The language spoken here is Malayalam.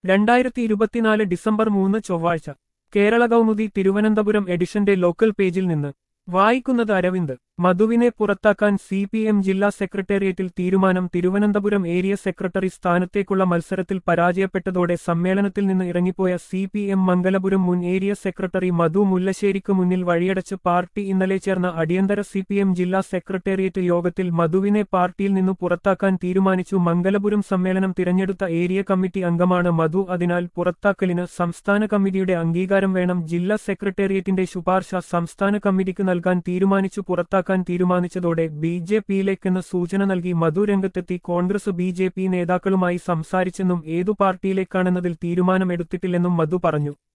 2024 ഡിസംബർ 3 ചൊവ്വാഴ്ച കേരള കൗമുദി തിരുവനന്തപുരം എഡിഷന്റെ ലോക്കൽ പേജിൽ നിന്ന് വായിക്കുന്നത് അരവിന്ദ്. മധുവിനെ പുറത്താക്കാൻ CPM ജില്ലാ സെക്രട്ടേറിയറ്റിൽ തീരുമാനം. തിരുവനന്തപുരം ഏരിയ സെക്രട്ടറി സ്ഥാനത്തേക്കുള്ള മത്സരത്തിൽ പരാജയപ്പെട്ടതോടെ സമ്മേളനത്തിൽ നിന്ന് ഇറങ്ങിപ്പോയ CPM മംഗലപുരം മുൻ ഏരിയ സെക്രട്ടറി മധു മുല്ലശ്ശേരിക്ക് മുന്നിൽ വഴിയടച്ച് പാർട്ടി ഇന്നലെ ചേർന്ന അടിയന്തര CPM ജില്ലാ സെക്രട്ടേറിയറ്റ് യോഗത്തിൽ മധുവിനെ പാർട്ടിയിൽ നിന്നു പുറത്താക്കാൻ തീരുമാനിച്ചു. മംഗലപുരം സമ്മേളനം തിരഞ്ഞെടുത്ത ഏരിയ കമ്മിറ്റി അംഗമാണ് മധു. അതിനാൽ പുറത്താക്കലിന് സംസ്ഥാന കമ്മിറ്റിയുടെ അംഗീകാരം വേണം. ജില്ലാ സെക്രട്ടേറിയറ്റിന്റെ ശുപാർശ സംസ്ഥാന കമ്മിറ്റിക്ക് നൽകാൻ തീരുമാനിച്ചു. പുറത്താക്കാൻ തീരുമാനിച്ചതോടെ BJPയിലേക്കെന്ന് സൂചന നൽകി മധു രംഗത്തെത്തി. കോൺഗ്രസ് BJP നേതാക്കളുമായി സംസാരിച്ചെന്നും ഏതു പാർട്ടിയിലേക്കാണെന്നതിൽ തീരുമാനമെടുത്തിട്ടില്ലെന്നും മധു പറഞ്ഞു.